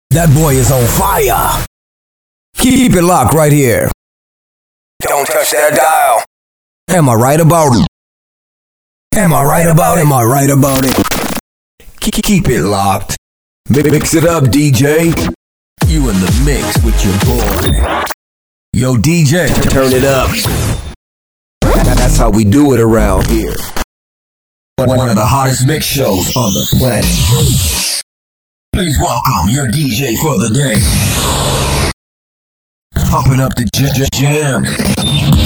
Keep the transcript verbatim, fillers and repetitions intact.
That boy is on fire. Keep it locked right here. Don't touch that dial. Am I right about it? Am I right about it? Am I right about it? Keep it locked. Mix it up, D J. You in the mix with your boy. Yo, D J, turn it up. That's how we do it around here. One of the hottest mix shows on the planet. Please welcome your D J for the day. Pumping up the j- j- jam.